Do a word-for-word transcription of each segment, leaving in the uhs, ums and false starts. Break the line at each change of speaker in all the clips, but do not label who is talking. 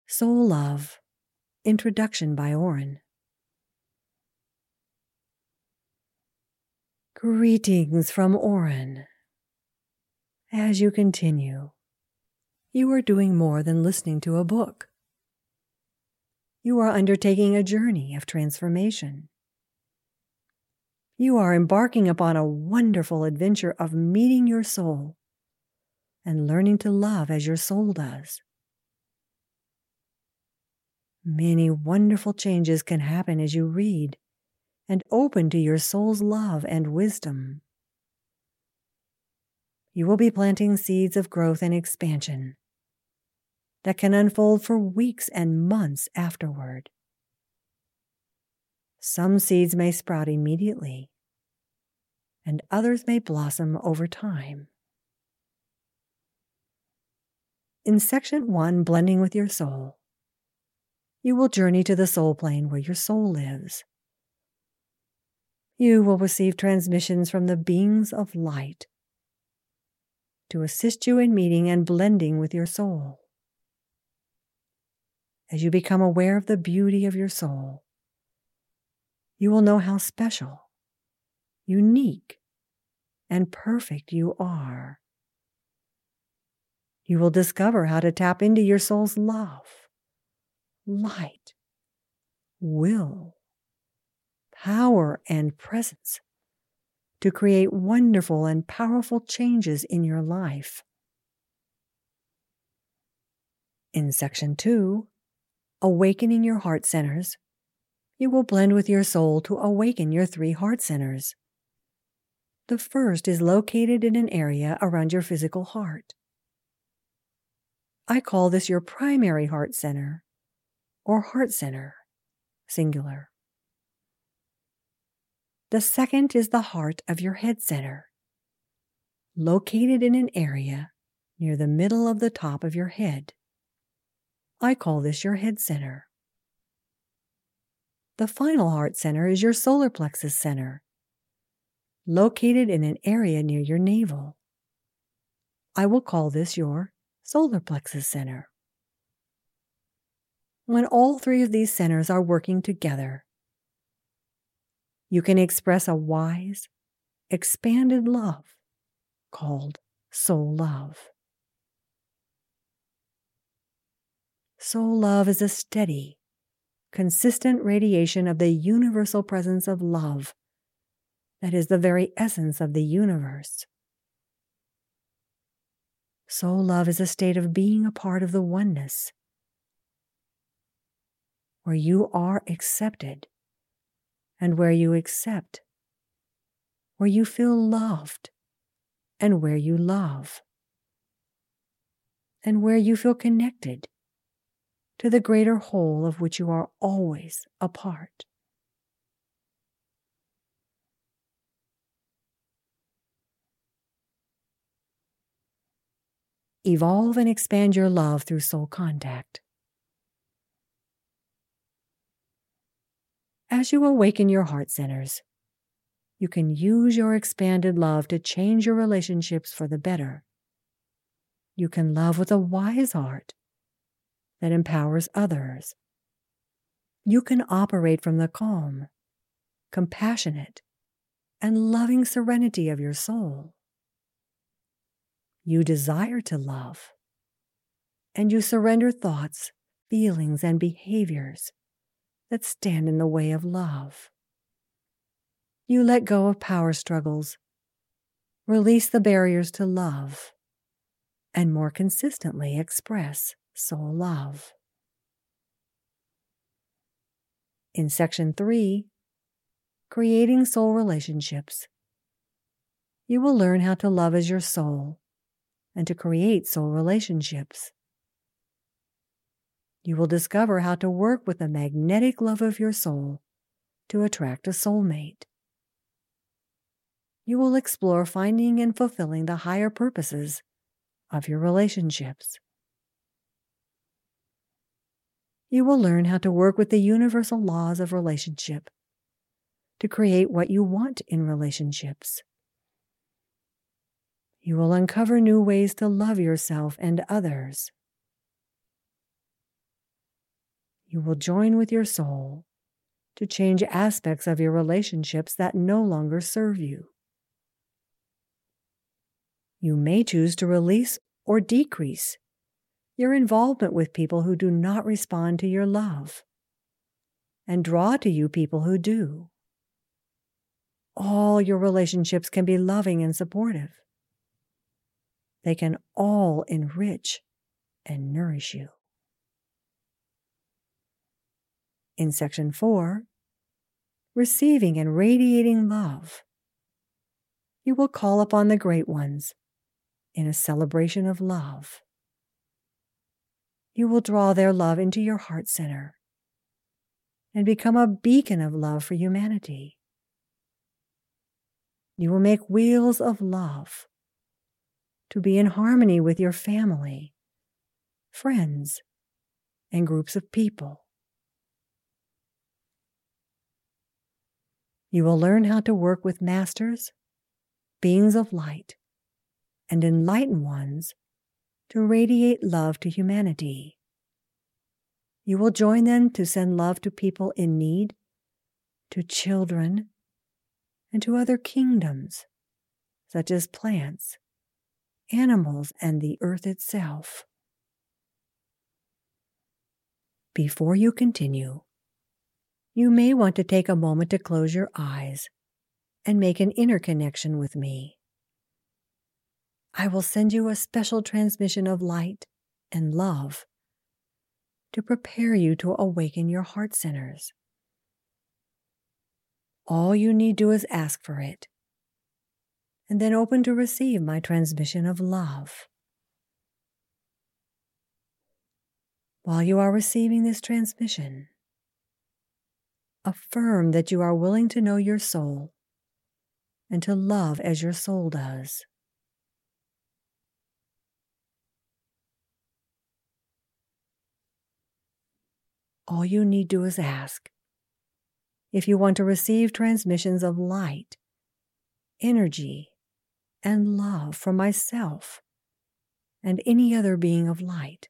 Soul Love, Introduction by Oren. Greetings from Oren. As you continue, you are doing more than listening to a book. You are undertaking a journey of transformation. You are embarking upon a wonderful adventure of meeting your soul and learning to love as your soul does. Many wonderful changes can happen as you read and open to your soul's love and wisdom. You will be planting seeds of growth and expansion that can unfold for weeks and months afterward. Some seeds may sprout immediately, and others may blossom over time. In Section one, Blending with Your Soul, you will journey to the soul plane where your soul lives. You will receive transmissions from the beings of light to assist you in meeting and blending with your soul. As you become aware of the beauty of your soul, you will know how special, unique, and perfect you are. You will discover how to tap into your soul's love, light, will, power, and presence to create wonderful and powerful changes in your life. In Section two, Awakening Your Heart Centers, you will blend with your soul to awaken your three heart centers. The first is located in an area around your physical heart. I call this your primary heart center, or heart center, singular. The second is the heart of your head center, located in an area near the middle of the top of your head. I call this your head center. The final heart center is your solar plexus center, located in an area near your navel. I will call this your solar plexus center. When all three of these centers are working together, you can express a wise, expanded love called soul love. Soul love is a steady, consistent radiation of the universal presence of love that is the very essence of the universe. Soul love is a state of being a part of the oneness, where you are accepted and where you accept, where you feel loved and where you love, and where you feel connected to the greater whole of which you are always a part. Evolve and expand your love through soul contact. As you awaken your heart centers, you can use your expanded love to change your relationships for the better. You can love with a wise heart that empowers others. You can operate from the calm, compassionate, and loving serenity of your soul. You desire to love, and you surrender thoughts, feelings, and behaviors that stand in the way of love. You let go of power struggles, release the barriers to love, and more consistently express soul love. In Section three, Creating Soul Relationships, you will learn how to love as your soul and to create soul relationships. You will discover how to work with the magnetic love of your soul to attract a soulmate. You will explore finding and fulfilling the higher purposes of your relationships. You will learn how to work with the universal laws of relationship to create what you want in relationships. You will uncover new ways to love yourself and others. You will join with your soul to change aspects of your relationships that no longer serve you. You may choose to release or decrease your involvement with people who do not respond to your love, and draw to you people who do. All your relationships can be loving and supportive. They can all enrich and nourish you. In section four, receiving and radiating love, you will call upon the great ones in a celebration of love. You will draw their love into your heart center and become a beacon of love for humanity. You will make wheels of love to be in harmony with your family, friends, and groups of people. You will learn how to work with masters, beings of light, and enlightened ones to radiate love to humanity. You will join them to send love to people in need, to children, and to other kingdoms, such as plants, animals, and the earth itself. Before you continue, you may want to take a moment to close your eyes and make an inner connection with me. I will send you a special transmission of light and love to prepare you to awaken your heart centers. All you need do is ask for it, and then open to receive my transmission of love. While you are receiving this transmission, affirm that you are willing to know your soul and to love as your soul does. All you need do is ask. If you want to receive transmissions of light, energy, and love from myself and any other being of light.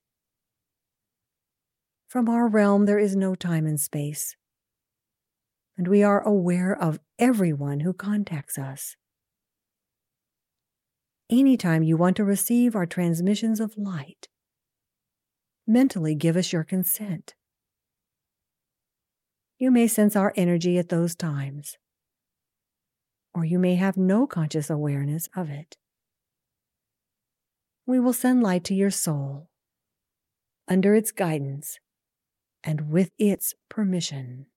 From our realm, there is no time and space, and we are aware of everyone who contacts us. Anytime you want to receive our transmissions of light, mentally give us your consent. You may sense our energy at those times, or you may have no conscious awareness of it. We will send light to your soul, under its guidance and with its permission.